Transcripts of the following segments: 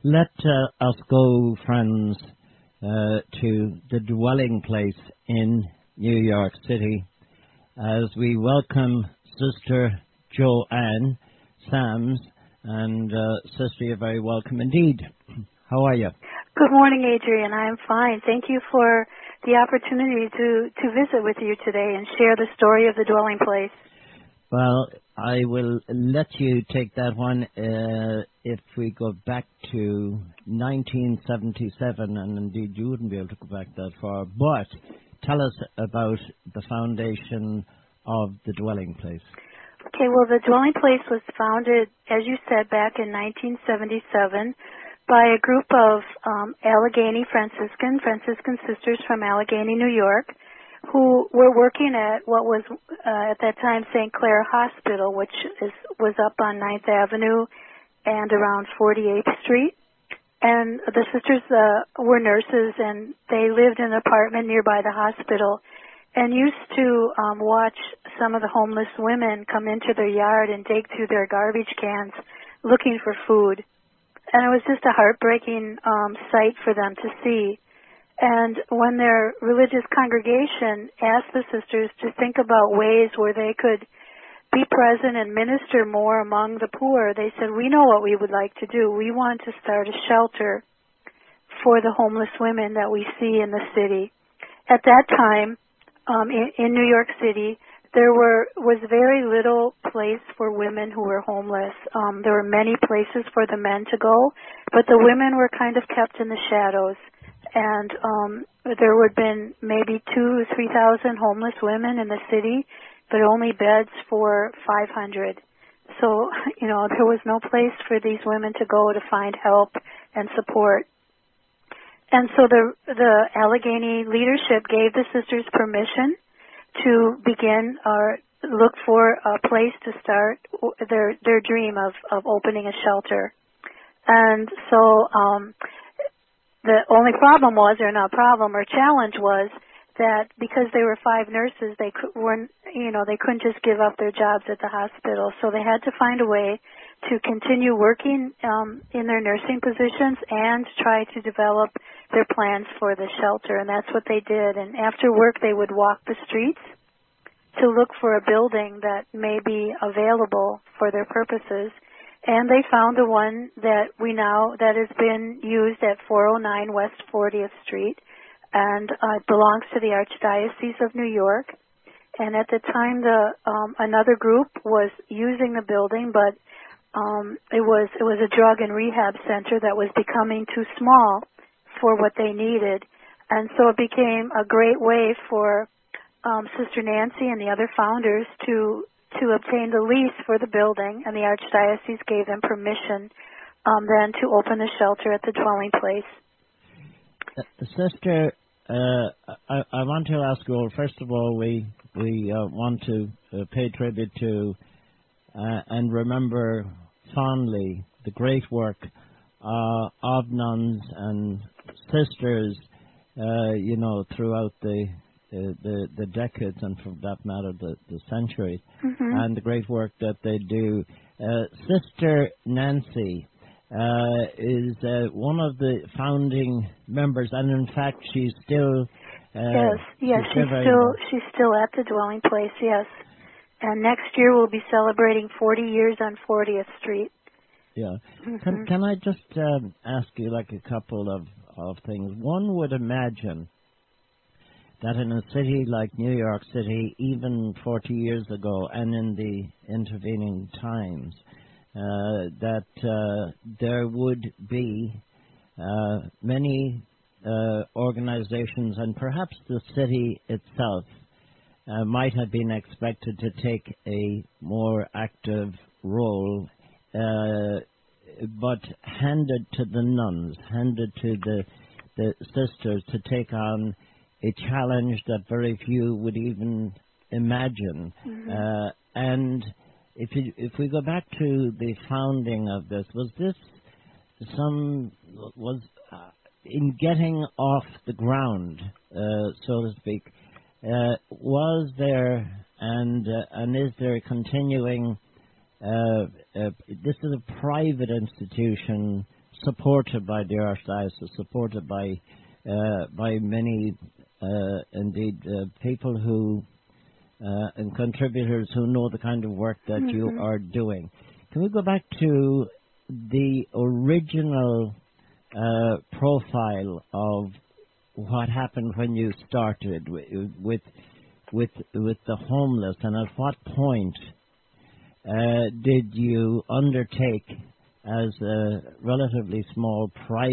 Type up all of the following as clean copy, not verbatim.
Let us go, friends, to the dwelling place in New York City as we welcome Sister Joanne Sams. And Sister, you're very welcome indeed. How are you? Good morning, Adrian. I'm fine. Thank you for the opportunity to visit with you today and share the story of the dwelling place. Well, I will let you take that one if we go back to 1977, and indeed you wouldn't be able to go back that far, but tell us about the foundation of the dwelling place. Okay, well, the dwelling place was founded, as you said, back in 1977 by a group of Allegheny Franciscan sisters from Allegheny, New York, who were working at what was at that time St. Clair Hospital, which was up on 9th Avenue and around 48th Street. And the sisters were nurses, and they lived in an apartment nearby the hospital and used to watch some of the homeless women come into their yard and dig through their garbage cans looking for food. And it was just a heartbreaking sight for them to see. And when their religious congregation asked the sisters to think about ways where they could be present and minister more among the poor, they said, we know what we would like to do. We want to start a shelter for the homeless women that we see in the city. At that time, in New York City, there was very little place for women who were homeless. There were many places for the men to go, but the women were kind of kept in the shadows. And there would have been maybe 2,000 or 3,000 homeless women in the city, but only beds for 500. So, there was no place for these women to go to find help and support. And so the Allegheny leadership gave the sisters permission to begin or look for a place to start their dream of opening a shelter. And so the only problem was, or not problem, or challenge was that because they were 5 nurses, they couldn't just give up their jobs at the hospital. So they had to find a way to continue working in their nursing positions and try to develop their plans for the shelter, and that's what they did. And after work, they would walk the streets to look for a building that may be available for their purposes. And they found the one that that has been used at 409 West 40th Street, and it belongs to the Archdiocese of New York. And at the time, another group was using the building, but it was a drug and rehab center that was becoming too small for what they needed. And so it became a great way for Sister Nancy and the other founders to obtain the lease for the building, and the Archdiocese gave them permission then to open the shelter at the dwelling place. Sister, I want to ask you all, first of all, we want to pay tribute to and remember fondly the great work of nuns and sisters, throughout the decades, and for that matter, the centuries, and the great work that they do. Sister Nancy is one of the founding members, and in fact, she's still she's still at the dwelling place. Yes, and next year we'll be celebrating 40 years on 40th Street. Yeah. Can I just ask you a couple of things? One would imagine that in a city like New York City, even 40 years ago and in the intervening times, that there would be many organizations, and perhaps the city itself might have been expected to take a more active role, but handed to the nuns, handed to the sisters to take on a challenge that very few would even imagine. And if we go back to the founding of this, was in getting off the ground, so to speak, was there and is there continuing? This is a private institution, supported by the Archdiocese, supported by many, indeed, people who and contributors who know the kind of work that you are doing. Can we go back to the original profile of what happened when you started with the homeless, and at what point did you undertake, as a relatively small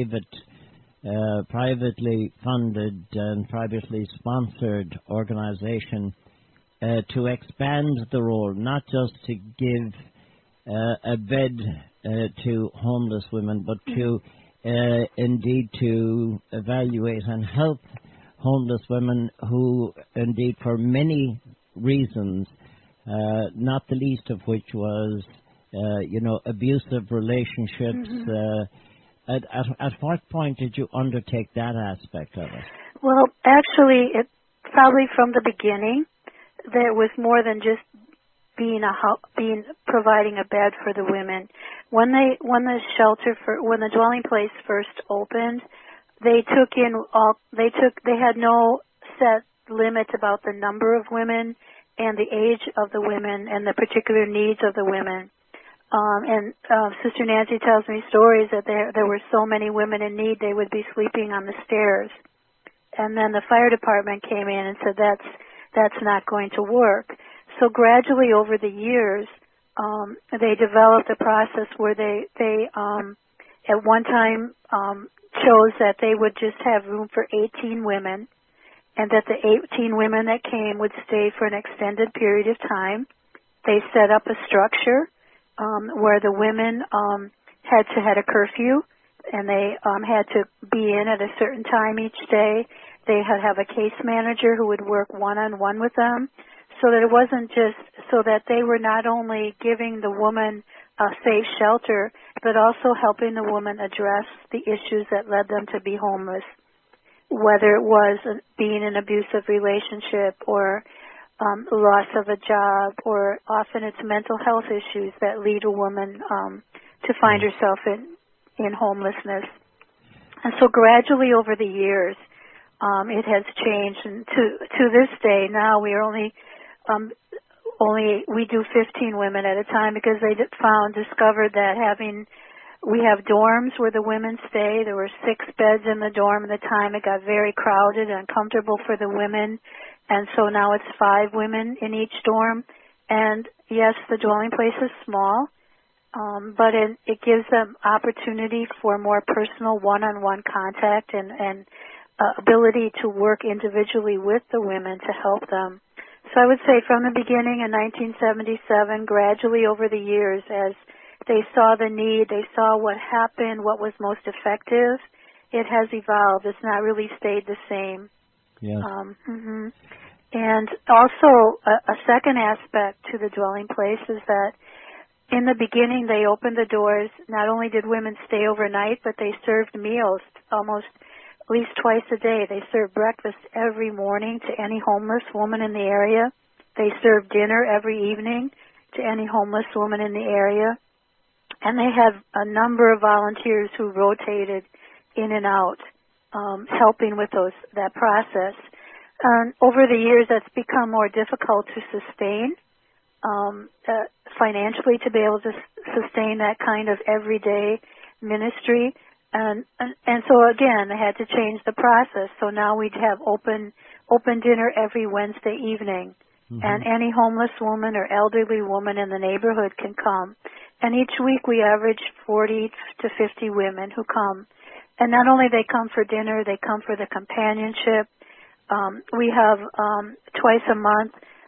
privately funded and privately sponsored organization, to expand the role, not just to give a bed to homeless women, but to indeed to evaluate and help homeless women who, indeed, for many reasons, not the least of which was, abusive relationships. At what point did you undertake that aspect of it? Well, actually, it probably from the beginning, there was more than just providing a bed for the women. When the dwelling place first opened, they had no set limit about the number of women and the age of the women and the particular needs of the women. Sister Nancy tells me stories that there were so many women in need they would be sleeping on the stairs. And then the fire department came in and said that's not going to work. So gradually over the years, they developed a process where they at one time chose that they would just have room for 18 women, and that the 18 women that came would stay for an extended period of time. They set up a structure where the women had a curfew, and they had to be in at a certain time each day. They had have a case manager who would work one-on-one with them, so that it wasn't just so that they were not only giving the woman a safe shelter, but also helping the woman address the issues that led them to be homeless, whether it was being in an abusive relationship or loss of a job, or often it's mental health issues that lead a woman to find herself in homelessness. And so gradually over the years, it has changed, and to this day now we are only we do 15 women at a time, because they discovered that we have dorms where the women stay. There were 6 beds in the dorm at the time. It got very crowded and uncomfortable for the women, and so now it's 5 women in each dorm. And yes, the dwelling place is small, but it gives them opportunity for more personal one-on-one contact and ability to work individually with the women to help them. So I would say from the beginning in 1977, gradually over the years, as they saw the need, they saw what happened, what was most effective, it has evolved. It's not really stayed the same. Yes. And also a second aspect to the dwelling place is that in the beginning they opened the doors. Not only did women stay overnight, but they served meals almost at least twice a day. They served breakfast every morning to any homeless woman in the area. They served dinner every evening to any homeless woman in the area. And they had a number of volunteers who rotated in and out, helping with that process. Over the years, that's become more difficult to sustain financially, to be able to sustain that kind of everyday ministry. And so again, they had to change the process. So now we'd have open dinner every Wednesday evening, and any homeless woman or elderly woman in the neighborhood can come. And each week we average 40 to 50 women who come. And not only they come for dinner, they come for the companionship. We have twice a month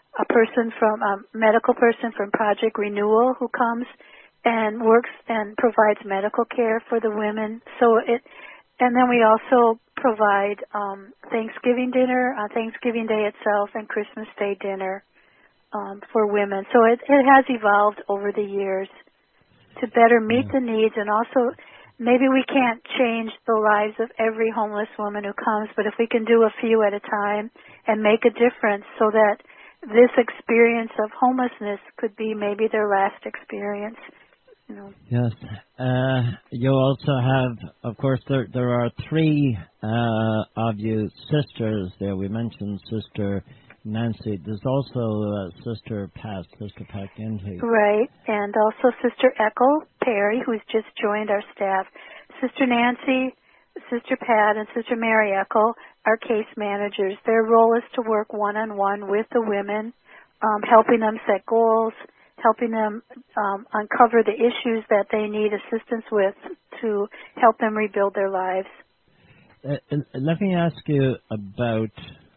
a medical person from Project Renewal who comes and works and provides medical care for the women. And then we also provide Thanksgiving dinner on Thanksgiving Day itself and Christmas Day dinner for women. So it has evolved over the years to better meet the needs, and also maybe we can't change the lives of every homeless woman who comes, but if we can do a few at a time and make a difference so that this experience of homelessness could be maybe their last experience. You know. Yes. You also have, of course, there are three of you sisters there. We mentioned Sister Nancy. There's also Sister Pat Ginty. Right, and also Sister Ethel Perry, who's just joined our staff. Sister Nancy, Sister Pat, and Sister Mary Ethel are case managers. Their role is to work one-on-one with the women, helping them set goals, helping them uncover the issues that they need assistance with to help them rebuild their lives. Let me ask you about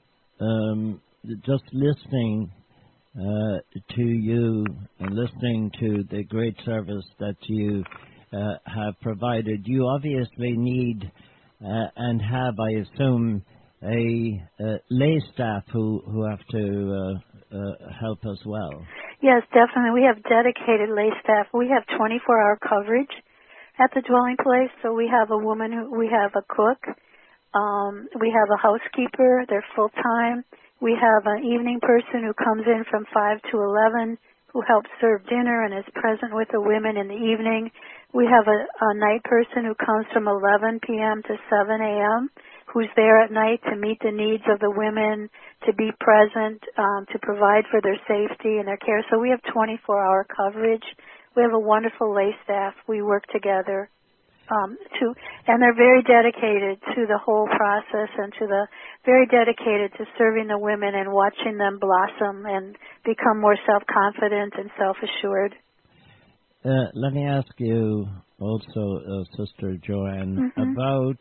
just listening to you and listening to the great service that you have provided. You obviously need and have, I assume, a lay staff who have to help as well. Yes, definitely. We have dedicated lay staff. We have 24-hour coverage at the dwelling place. So we have a woman, we have a cook, we have a housekeeper. They're full-time. We have an evening person who comes in from 5 to 11 who helps serve dinner and is present with the women in the evening. We have a night person who comes from 11 p.m. to 7 a.m. who's there at night to meet the needs of the women, to be present, to provide for their safety and their care. So we have 24-hour coverage. We have a wonderful lay staff. We work together. And they're very dedicated to the whole process and very dedicated to serving the women and watching them blossom and become more self-confident and self-assured. Let me ask you also, Sister Joanne, about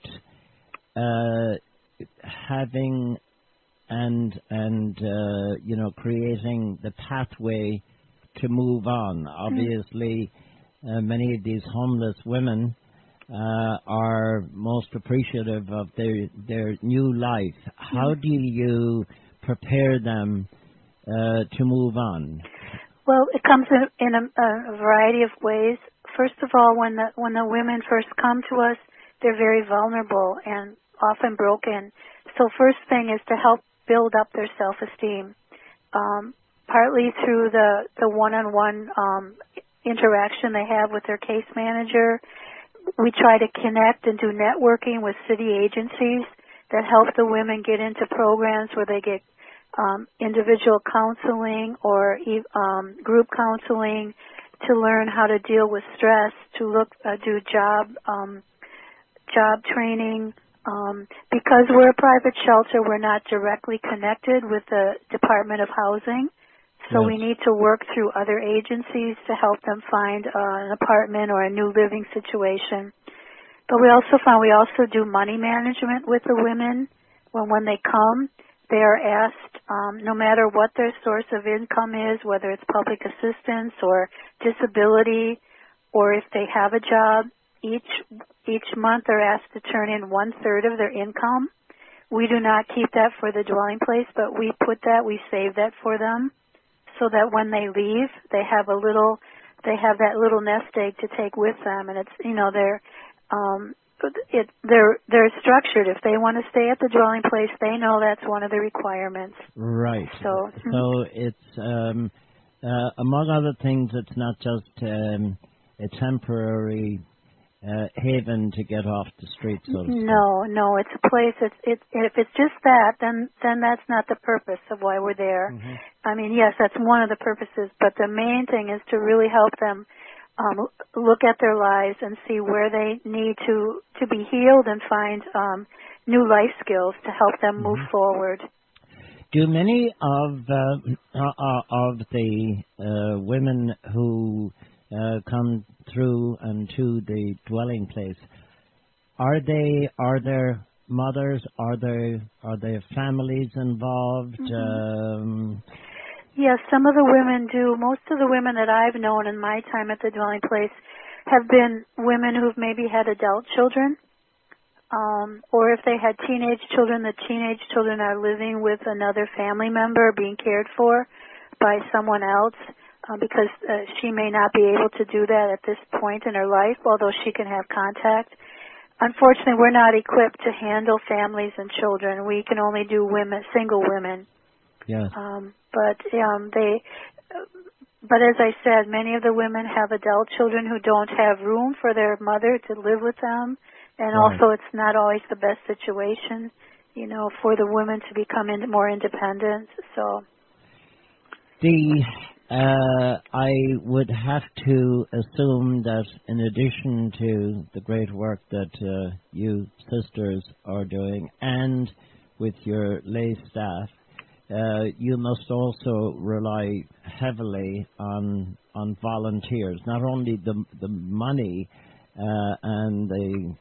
having and creating the pathway to move on. Obviously, many of these homeless women are most appreciative of their new life. How do you prepare them to move on? Well, it comes in a variety of ways. First of all, when the women first come to us, they're very vulnerable and often broken. So first thing is to help build up their self-esteem, partly through the one-on-one interaction they have with their case manager. We try to connect and do networking with city agencies that help the women get into programs where they get individual counseling or group counseling to learn how to deal with stress, to do job training. Because we're a private shelter, we're not directly connected with the Department of Housing. So we need to work through other agencies to help them find an apartment or a new living situation. But we also do money management with the women. When they come, they are asked, no matter what their source of income is, whether it's public assistance or disability, or if they have a job, each month they're asked to turn in 1/3 of their income. We do not keep that for the dwelling place, but we save that for them, so that when they leave, they have that little nest egg to take with them, and they're structured. If they want to stay at the dwelling place, they know that's one of the requirements. Right. So it's among other things, it's not just a temporary haven to get off the street, so to speak. No, it's a place. If it's just that, then that's not the purpose of why we're there. I mean, yes, that's one of the purposes, but the main thing is to really help them look at their lives and see where they need to be healed and find new life skills to help them move forward. Do many of the women who come through and to the dwelling place, are there mothers? Are there families involved? Yes, some of the women do. Most of the women that I've known in my time at the dwelling place have been women who've maybe had adult children, or if they had teenage children, the teenage children are living with another family member, being cared for by someone else, because she may not be able to do that at this point in her life, although she can have contact. Unfortunately, we're not equipped to handle families and children. We can only do single women. Yes. But But as I said, many of the women have adult children who don't have room for their mother to live with them, and Right. also it's not always the best situation, for the women to become more independent. So I would have to assume that in addition to the great work that you sisters are doing, and with your lay staff, you must also rely heavily on volunteers. Not only the money and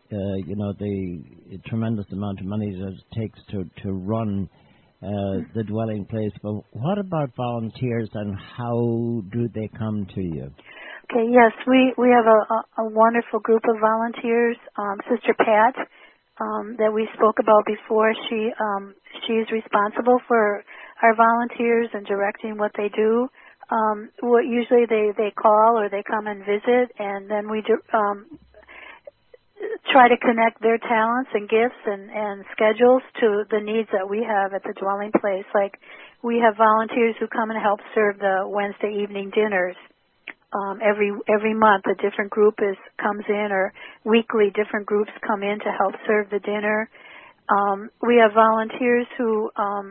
the tremendous amount of money that it takes to run the dwelling place, but what about volunteers, and how do they come to you? Okay, yes, we have a wonderful group of volunteers. Sister Pat, that we spoke about before, she's responsible for our volunteers and directing what they do. Usually they call or they come and visit, and then we try to connect their talents and gifts and schedules to the needs that we have at the dwelling place. Like, we have volunteers who come and help serve the Wednesday evening dinners. Every month a different group comes in, or weekly different groups come in to help serve the dinner. We have volunteers who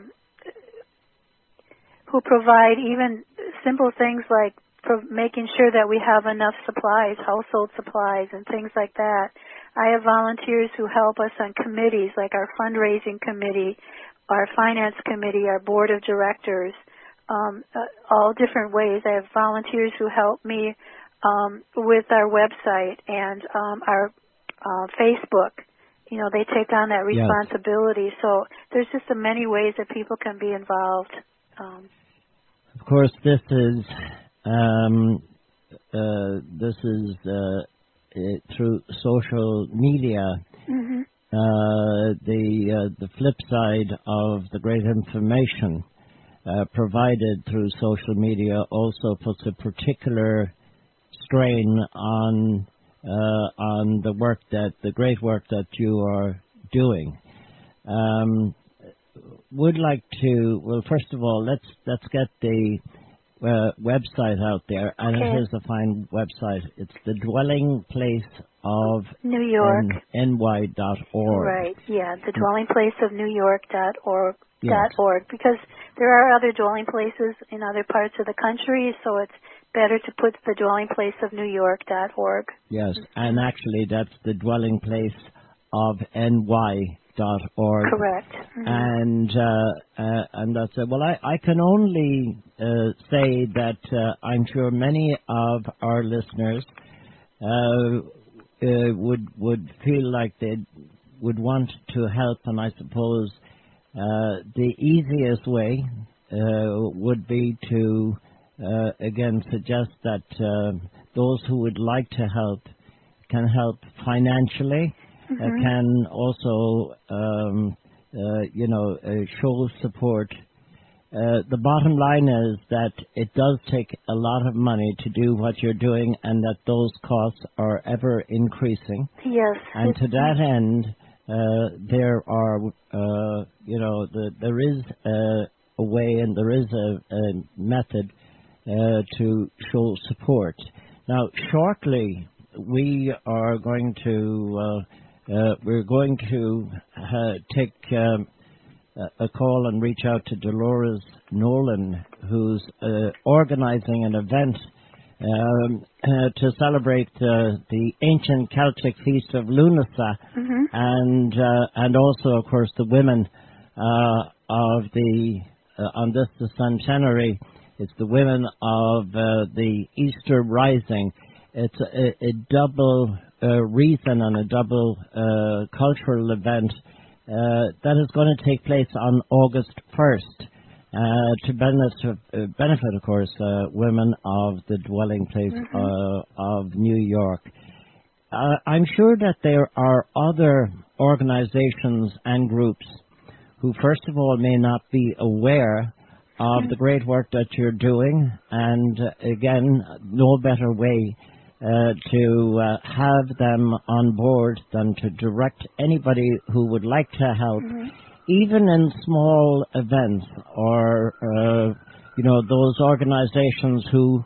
provide even simple things like making sure that we have enough supplies, household supplies and things like that. I have volunteers who help us on committees, like our fundraising committee, our finance committee, our board of directors, all different ways. I have volunteers who help me with our website and our Facebook. They take on that responsibility. Yes. So there's just many ways that people can be involved. Of course, this is through social media. Mm-hmm. The flip side of the great information provided through social media also puts a particular strain on the great work that you are doing. Would like to, well, first of all, let's get the website out there, and okay. It is a fine website. It's the Dwelling Place of New York ny.org. Right, yeah, the Dwelling Place of New York.org. Yes. Because there are other dwelling places in other parts of the country, so it's better to put the Dwelling Place of New York.org. Yes, and actually that's the Dwelling Place of ny.org. Correct. Mm-hmm. And that's it. Well, I can only say that I'm sure many of our listeners would feel like they would want to help, and I suppose the easiest way would be to again suggest that those who would like to help can help financially. Mm-hmm. Can also, show support. The bottom line is that it does take a lot of money to do what you're doing, and that those costs are ever increasing. Yes. And to that end, there are, there is a way and there is a method to show support. Now, shortly, we are going to. We're going to take a call and reach out to Dolores Nolan, who's organizing an event to celebrate the ancient Celtic feast of Lunasa, mm-hmm. and also, of course, the women of the on this the centenary. It's the women of the Easter Rising. It's a double reason and a double cultural event that is going to take place on August 1st to benefit, of course, women of the Dwelling Place mm-hmm. of New York. I'm sure that there are other organizations and groups who, first of all, may not be aware of the great work that you're doing, and again, no better way to have them on board than to direct anybody who would like to help, mm-hmm. even in small events, or those organizations who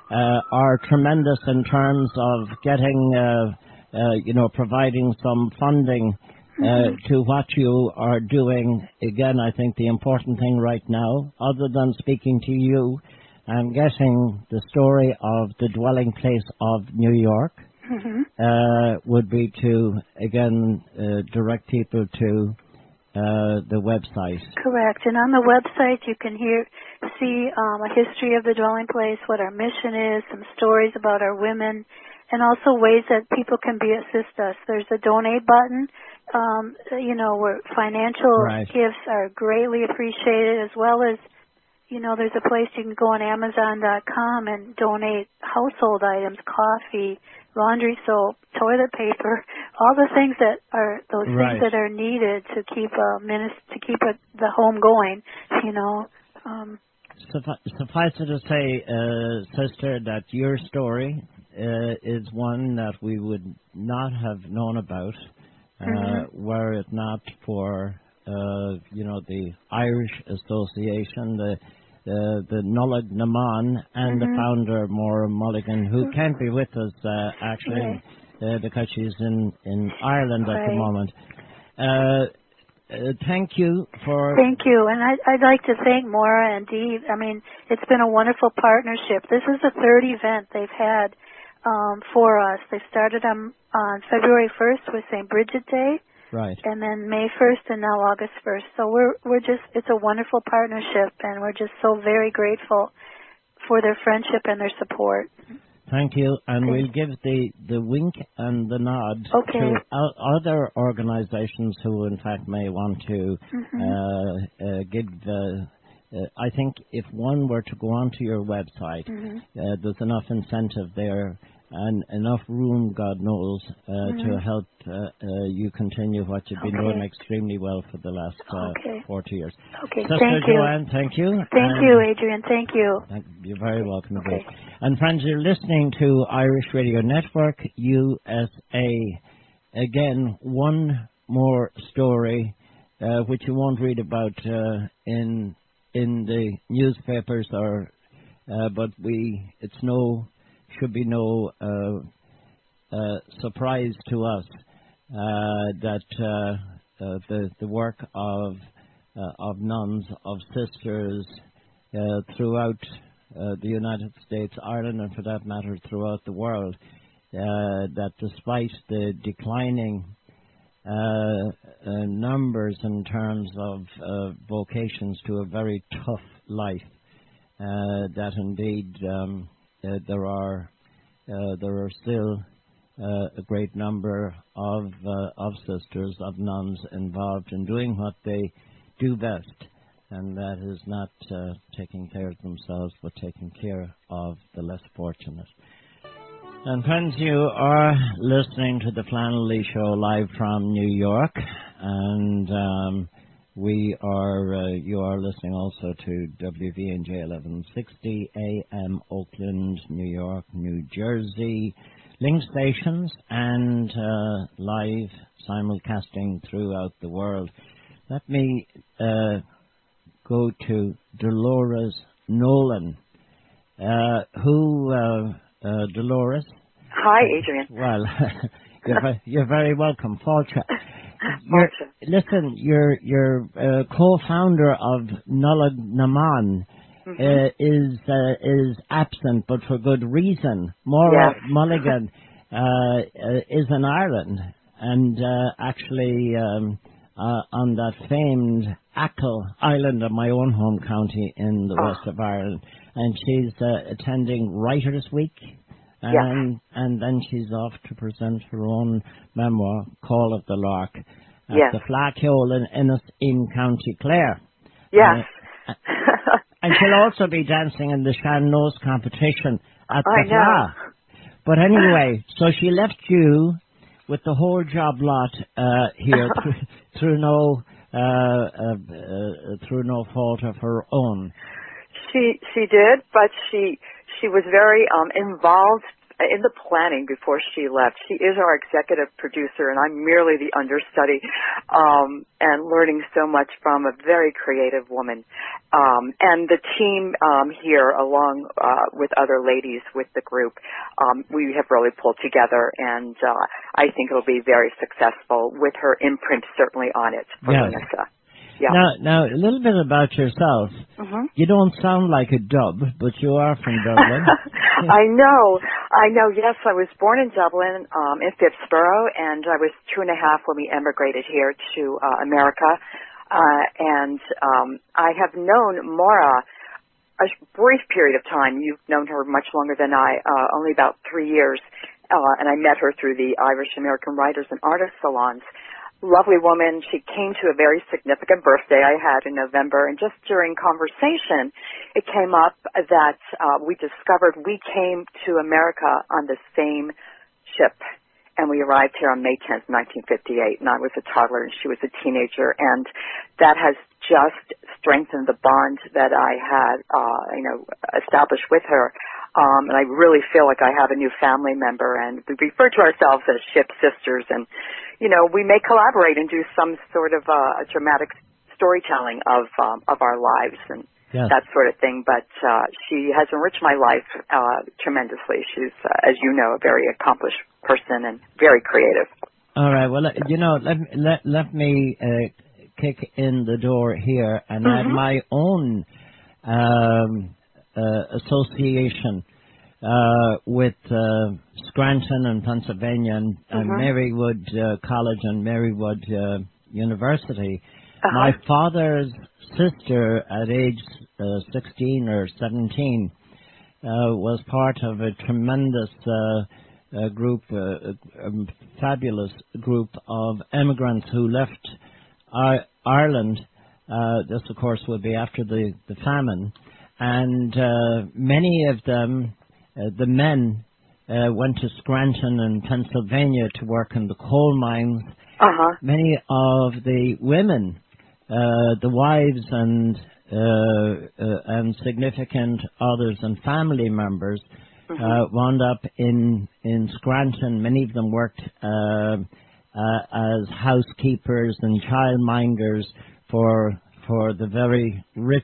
are tremendous in terms of getting, providing some funding to what you are doing. Again, I think the important thing right now, other than speaking to you and getting the story of the dwelling place of New York, would be to, again, direct people to the website. Correct. And on the website you can see a history of the dwelling place, what our mission is, some stories about our women, and also ways that people can assist us. There's a donate button, where financial gifts are greatly appreciated, as well as, there's a place you can go on Amazon.com and donate household items, coffee, laundry soap, toilet paper, all the things that are things that are needed to keep the home going. Suffice it to say, sister, that your story is one that we would not have known about were it not for the Irish Association, the Nollaig na Man, and the founder, Maura Mulligan, who can't be with us actually because she's in Ireland at the moment. Thank you for... Thank you, and I'd like to thank Maura and Dee. I mean, it's been a wonderful partnership. This is the third event they've had for us. They started on February 1st with St. Bridget Day. Right. And then May 1st and now August 1st. So it's a wonderful partnership, and we're just so very grateful for their friendship and their support. Thank you, and we'll give the wink and the nod to other organizations who in fact may want to give I think if one were to go onto your website, there's enough incentive there and enough room, God knows, to help you continue what you've been doing extremely well for the last 40 years. Okay, Sister thank you. Joanne, thank you. Thank you, Adrian. Thank you. You're very welcome indeed. And friends, you're listening to Irish Radio Network, USA. Again, one more story which you won't read about in the newspapers, but should be no surprise to us that the work of nuns, of sisters throughout the United States, Ireland, and for that matter throughout the world, that despite the declining numbers in terms of vocations to a very tough life, that indeed there are still a great number of sisters, of nuns involved in doing what they do best, and that is not taking care of themselves, but taking care of the less fortunate. And friends, you are listening to the Flannelly Show live from New York, and you are listening also to WVNJ 1160 AM Oakland, New York, New Jersey, link stations, and live simulcasting throughout the world. Let me go to Dolores Nolan, Dolores? Hi, Adrian. Well, you're very welcome. Fáilte. Listen, you're co-founder of Nollaig na Man is absent, but for good reason. Maura Mulligan is in Ireland, and actually on that famed Achill Island of my own home county in the west of Ireland, and she's attending Writers' Week. And then she's off to present her own memoir, Call of the Lark, at the Flackhole in Ennis in County Clare. Yes. And she'll also be dancing in the Shan Nose competition at the Fla. But anyway, so she left you with the whole job lot here through no fault of her own. She did, but she was very involved in the planning before she left. She is our executive producer, and I'm merely the understudy, and learning so much from a very creative woman. And the team here, along with other ladies with the group, we have really pulled together, and I think it'll be very successful with her imprint certainly on it for Vanessa. Yeah. Now, a little bit about yourself. Mm-hmm. You don't sound like a dub, but you are from Dublin. I know. Yes, I was born in Dublin, in Phipsborough, and I was 2.5 when we emigrated here to America. And I have known Maura a brief period of time. You've known her much longer than I, only about 3 years. And I met her through the Irish American Writers and Artists Salons. Lovely woman. She came to a very significant birthday I had in November, and just during conversation, it came up that we discovered we came to America on the same ship, and we arrived here on May 10th, 1958, and I was a toddler and she was a teenager, and that has just strengthened the bond that I had, established with her. And I really feel like I have a new family member, and we refer to ourselves as ship sisters, and we may collaborate and do some sort of a dramatic storytelling of our lives and that sort of thing. But she has enriched my life tremendously. She's, as you know, a very accomplished person and very creative. All right. Well, let me kick in the door here and add my own association with Scranton and Pennsylvania and Marywood College and Marywood University. My father's sister at age 16 or 17 was part of a tremendous group, a fabulous group of immigrants who left Ireland. This, of course, would be after the famine. And many of them, the men, went to Scranton and Pennsylvania to work in the coal mines. Many of the women, the wives and significant others and family members wound up in Scranton. Many of them worked as housekeepers and childminders for the very rich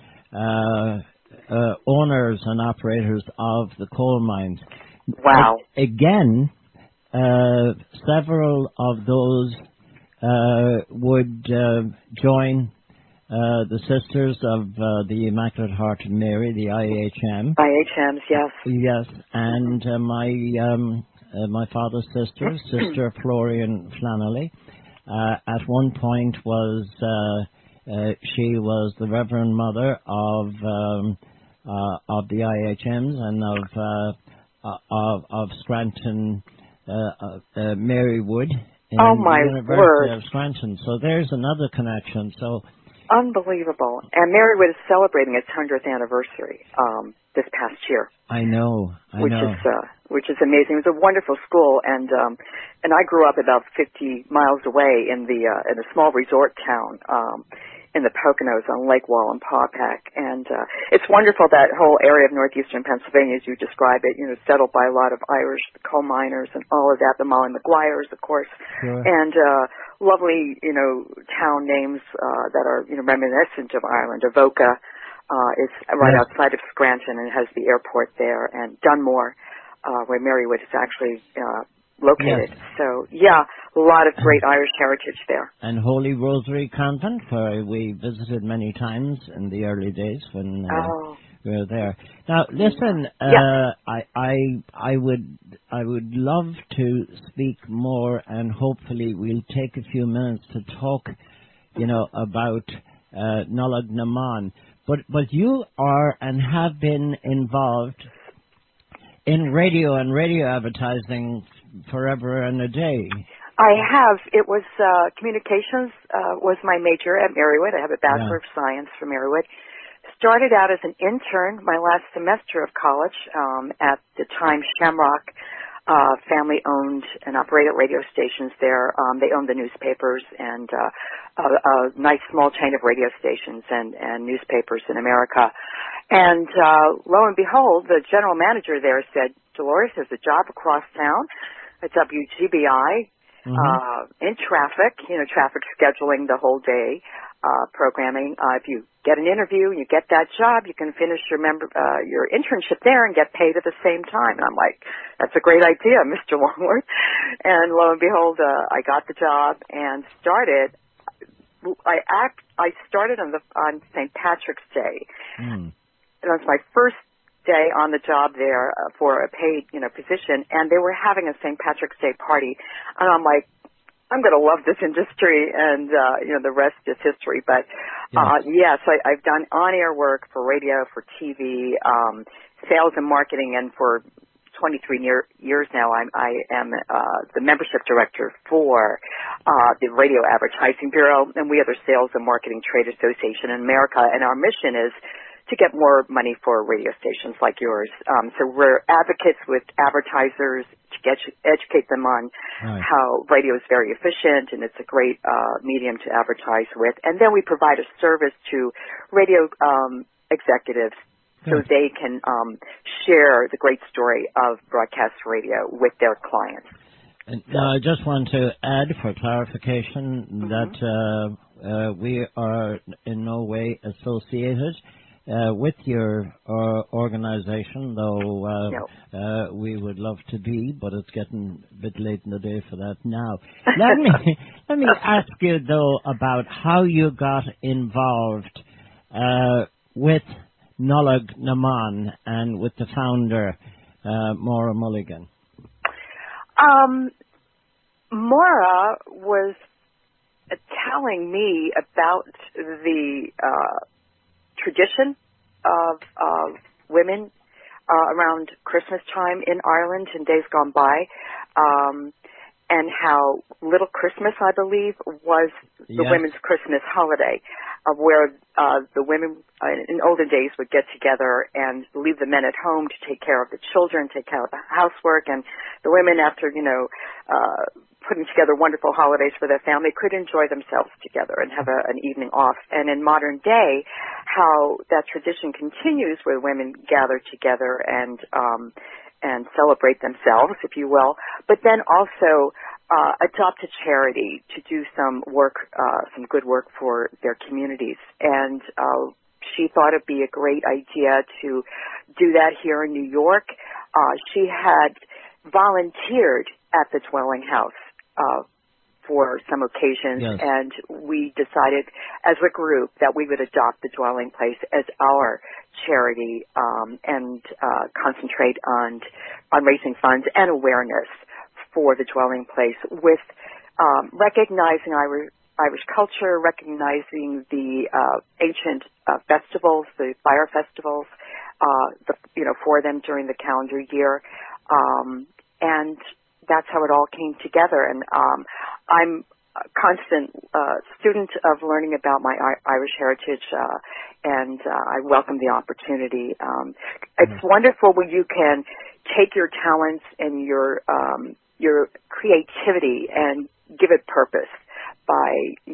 owners and operators of the coal mines. Wow. Again, several of those would join the Sisters of the Immaculate Heart of Mary, the IHM. IHMs, yes. Yes, and my father's sister, Sister Florian Flannelly, at one point was she was the Reverend Mother of the IHMs and of Scranton, Marywood in the University of Scranton. So there's another connection. So unbelievable. And Marywood is celebrating its 100th anniversary this past year. I know. Which is amazing. It was a wonderful school, and I grew up about 50 miles away in a small resort town in the Poconos on Lake Wallenpaupack, and it's wonderful that whole area of northeastern Pennsylvania, as you describe it, settled by a lot of Irish coal miners and all of that. The Molly Maguires, of course, and lovely, town names that are reminiscent of Ireland. Avoca is right outside of Scranton and has the airport there, and Dunmore, where Marywood is actually located. Yes. So, a lot of great Irish heritage there. And Holy Rosary Convent, where we visited many times in the early days when we were there. Now, listen, I would love to speak more, and hopefully we'll take a few minutes to talk, about Nollaig na Món. But you are and have been involved in radio and radio advertising forever and a day. I have. It was communications was my major at Marywood. I have a Bachelor of Science from Marywood. Started out as an intern my last semester of college at the time Shamrock family-owned and operated radio stations there. They owned the newspapers and a nice small chain of radio stations and newspapers in America. And lo and behold, the general manager there said, Dolores has a job across town at WGBI in traffic, traffic scheduling the whole day, programming. If you get an interview and you get that job, you can finish your internship there and get paid at the same time. And I'm like, that's a great idea, Mr. Longworth. And lo and behold, I got the job and started. I started on St. Patrick's Day. And it was my first day on the job there for a paid, position, and they were having a St. Patrick's Day party. And I'm like, I'm going to love this industry, and, the rest is history. But, yes, I've done on-air work for radio, for TV, sales and marketing, and for 23 years now, I am the membership director for the Radio Advertising Bureau, and we are the Sales and Marketing Trade Association in America, and our mission is to get more money for radio stations like yours. So we're advocates with advertisers to educate them on how radio is very efficient and it's a great medium to advertise with. And then we provide a service to radio executives so they can share the great story of broadcast radio with their clients. Now, I just want to add for clarification that we are in no way associated with your organization, though we would love to be, but it's getting a bit late in the day for that now. Let me ask you, though, about how you got involved with Nollaig na Mban and with the founder, Maura Mulligan. Maura was telling me about the tradition of women around Christmas time in Ireland in days gone by, and how Little Christmas, I believe, was the women's Christmas holiday, where the women in olden days would get together and leave the men at home to take care of the children, take care of the housework, and the women, after putting together wonderful holidays for their family, could enjoy themselves together and have an evening off. And in modern day, how that tradition continues where women gather together and celebrate themselves, if you will, but then also adopt a charity to do some work, some good work for their communities. And she thought it'd be a great idea to do that here in New York. She had volunteered at the Dwelling House for some occasions, and we decided as a group that we would adopt the Dwelling Place as our charity and concentrate on raising funds and awareness for the Dwelling Place with recognizing Irish culture, recognizing the ancient festivals, the fire festivals, for them during the calendar year, and that's how it all came together. And I'm a constant student of learning about my Irish heritage, and I welcome the opportunity. It's wonderful when you can take your talents and your creativity and give it purpose by,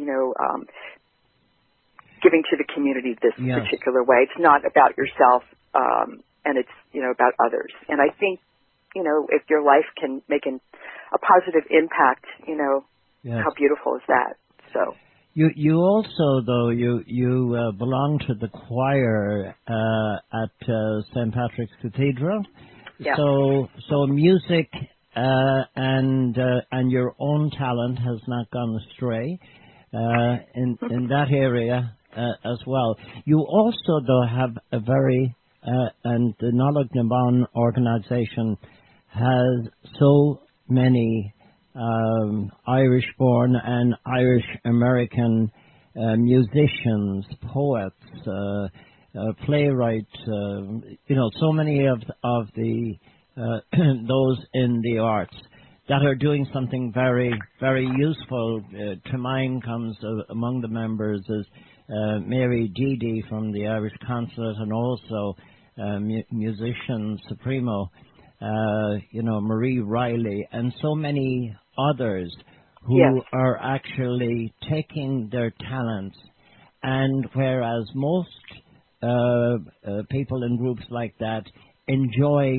giving to the community this particular way. It's not about yourself, and it's, about others. And I think, if your life can make a positive impact, how beautiful is that? So you also, though, you belong to the choir at St. Patrick's Cathedral. Yeah. So music and your own talent has not gone astray in that area as well. You also, though, have a very and the Nollaig na Mban organization has so many Irish-born and Irish-American musicians, poets, playwrights, so many of the those in the arts that are doing something very, very useful. To mind comes among the members is Mary Deedy from the Irish Consulate, and also musician Supremo, Marie Riley, and so many others who are actually taking their talents, and whereas most people in groups like that enjoy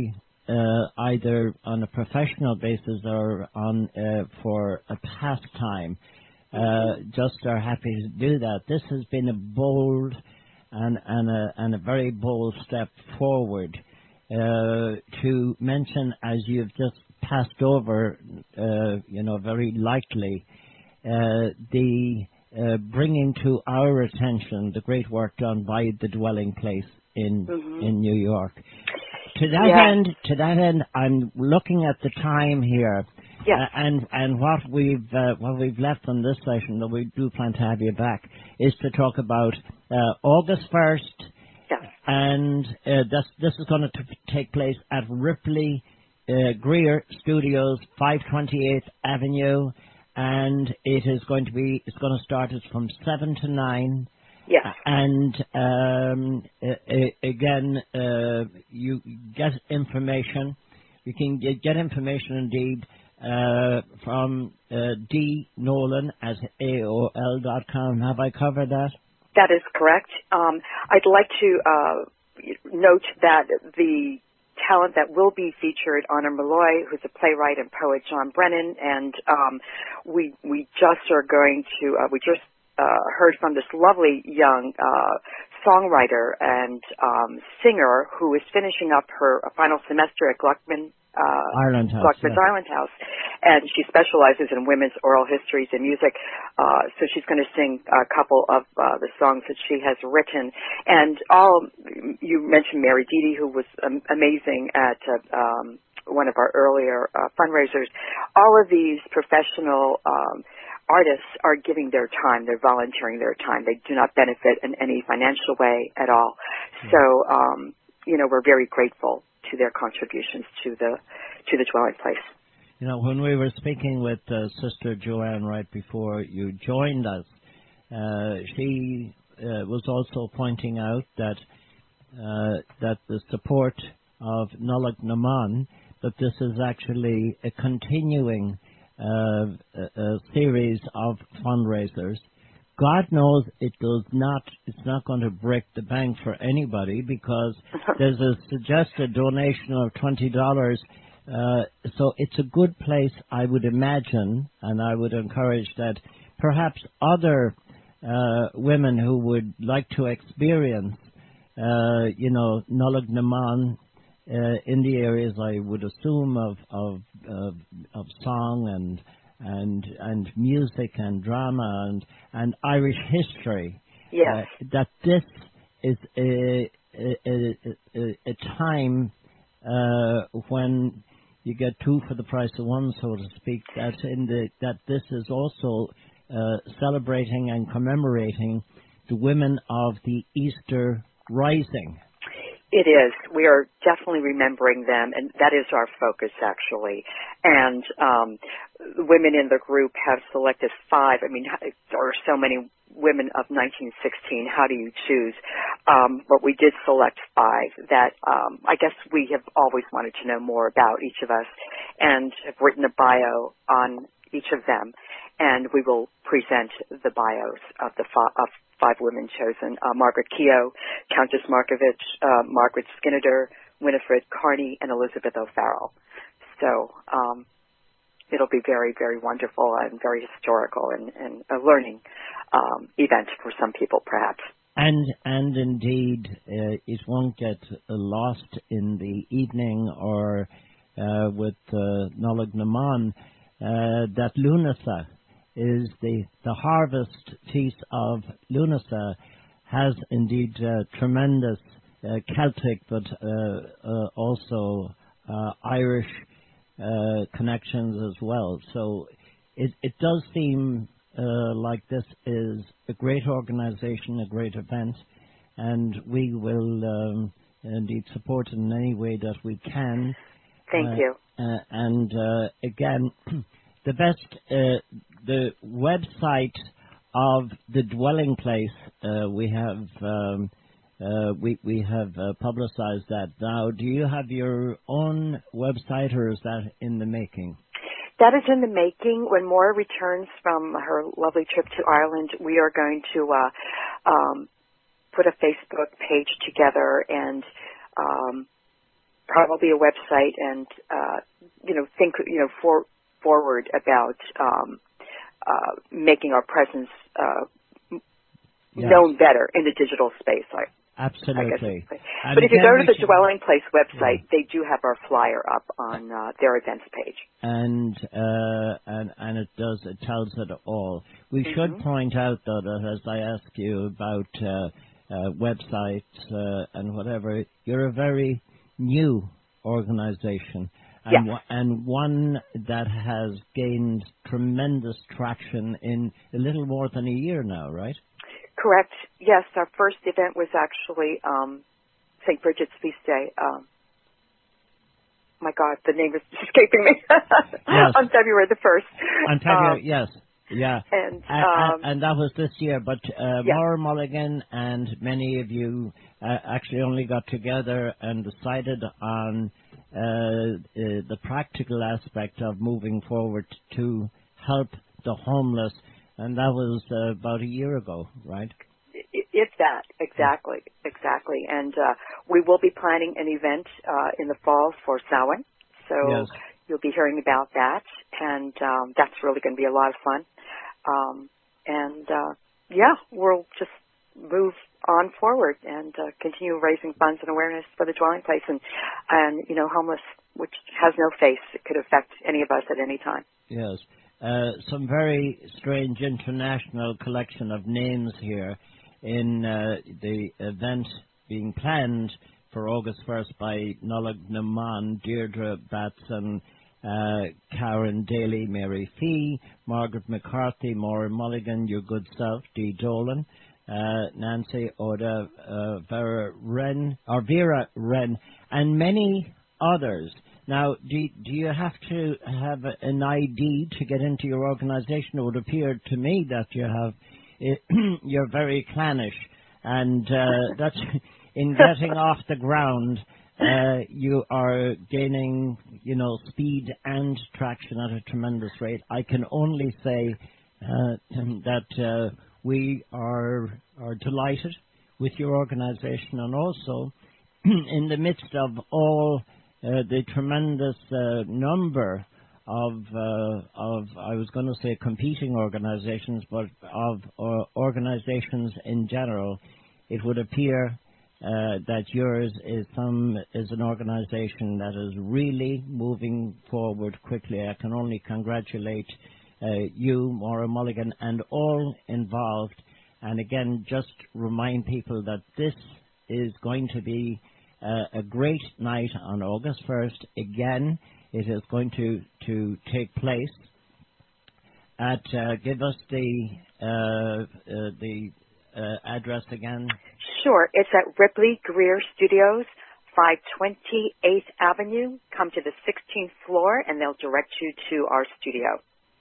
either on a professional basis or on for a pastime, just are happy to do that. This has been a bold and a very bold step forward to mention, as you've just passed over, very lightly, the bringing to our attention the great work done by the Dwelling Place in New York. To that end, I'm looking at the time here, and what we've left on this session, though we do plan to have you back, is to talk about August 1st, and this is going to take place at Ripley Greer Studios, 528th Avenue, and it's going to start from 7 to 9. Yes. And again, you get information. You can get information indeed from D. Nolan at AOL.com. Have I covered that? That is correct. I'd like to note that the talent that will be featured, Honor Malloy, who's a playwright and poet, John Brennan, and we just are going to we just heard from this lovely young songwriter and singer who is finishing up her final semester at Gluckman's Island House, and she specializes in women's oral histories and music. So she's going to sing a couple of the songs that she has written. And you mentioned Mary Dede, who was amazing at one of our earlier fundraisers. All of these professional artists are giving their time. They're volunteering their time. They do not benefit in any financial way at all. So, we're very grateful to their contributions to the Dwelling Place. When we were speaking with Sister Joanne right before you joined us, she was also pointing out that the support of Nollaig na Món, that this is actually a continuing a series of fundraisers. God knows it's not going to break the bank for anybody, because there's a suggested donation of $20. So it's a good place, I would imagine, and I would encourage that perhaps other women who would like to experience, Nollaig na Món in the areas, I would assume, of song and music and drama and Irish history. Yes. That this is a time when you get two for the price of one, so to speak. That this is also celebrating and commemorating the women of the Easter Rising. It is. We are definitely remembering them, and that is our focus, actually. And women in the group have selected 5. I mean, there are so many women of 1916. How do you choose? But we did select 5 that I guess we have always wanted to know more about, each of us, and have written a bio on each of them. And we will present the bios of the 5 women chosen: Margaret Keogh, Countess Markovich, Margaret Skinner, Winifred Carney, and Elizabeth O'Farrell. So it'll be very, very wonderful and very historical and a learning event for some people, perhaps. And indeed, it won't get lost in the evening or with Nollaig na Món that Lunasa is the harvest feast of Lunasa has indeed tremendous Celtic but also Irish connections as well. So it does seem like this is a great organization, a great event, and we will indeed support it in any way that we can. Thank you. And again, the best, the website of the Dwelling Place, we have publicized that now. Do you have your own website, or is that in the making? That is in the making. When Maura returns from her lovely trip to Ireland, we are going to put a Facebook page together and probably a website and, think, forward about making our presence known better in the digital space. Absolutely. But if you go to the Dwelling Place website, they do have our flyer up on their events page. And it tells it all. We should point out, though, that as I ask you about websites and whatever, you're a very new organization. And one that has gained tremendous traction in a little more than a year now, right? Correct. Yes, our first event was actually St. Bridget's Feast Day. My God, the name is escaping me. Yes. On February the 1st. On February, yes. Yeah. And that was this year, but Maura Mulligan and many of you actually only got together and decided on the practical aspect of moving forward to help the homeless, and that was about a year ago, right? If that, exactly. And we will be planning an event in the fall for Samhain, so you'll be hearing about that, and that's really going to be a lot of fun. We'll just move on forward and continue raising funds and awareness for the Dwelling Place and homeless, which has no face. It could affect any of us at any time. Yes. Some very strange international collection of names here in the event being planned for August 1st by Nollaig Naman, Deirdre Batson, Karen Daly, Mary Fee, Margaret McCarthy, Maura Mulligan, your good self, Dee Dolan, Nancy Oda, Vera Wren, and many others. Now, do you have to have an ID to get into your organization? It would appear to me that you have. You're very clannish, and that's in getting off the ground. You are gaining, speed and traction at a tremendous rate. I can only say that we are delighted with your organization, and also in the midst of all the tremendous number of I was going to say competing organizations, but of organizations in general, it would appear that yours is an organization that is really moving forward quickly. I can only congratulate you, Maura Mulligan, and all involved. And again, just remind people that this is going to be a great night on August 1st. Again, it is going to take place at, give us the address again. Sure. It's at Ripley Greer Studios, 520 8th Avenue. Come to the 16th floor, and they'll direct you to our studio.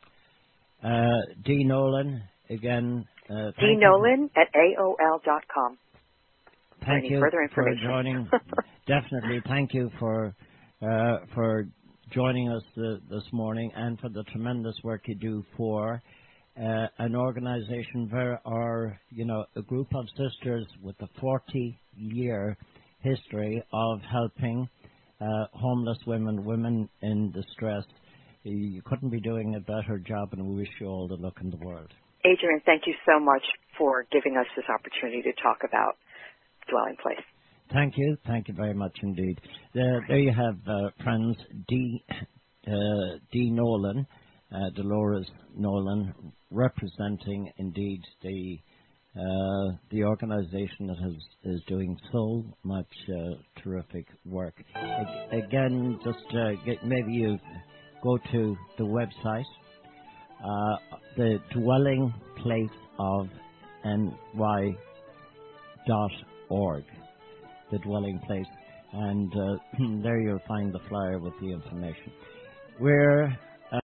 Dee Nolan, again. Dee Nolan at AOL.com. Thank you further information. For joining. Definitely, thank you for joining us this morning, and for the tremendous work you do for an organization a group of sisters with a 40-year history of helping homeless women in distress. You couldn't be doing a better job, and we wish you all the luck in the world. Adrian, thank you so much for giving us this opportunity to talk about Dwelling Place. Thank you very much indeed. There you have, friends, Dee Nolan, Dolores Nolan, representing indeed the organization that is doing so much terrific work. Again, just maybe you go to the website, the Dwelling Place of NY.org, the Dwelling Place, and there you'll find the flyer with the information. We're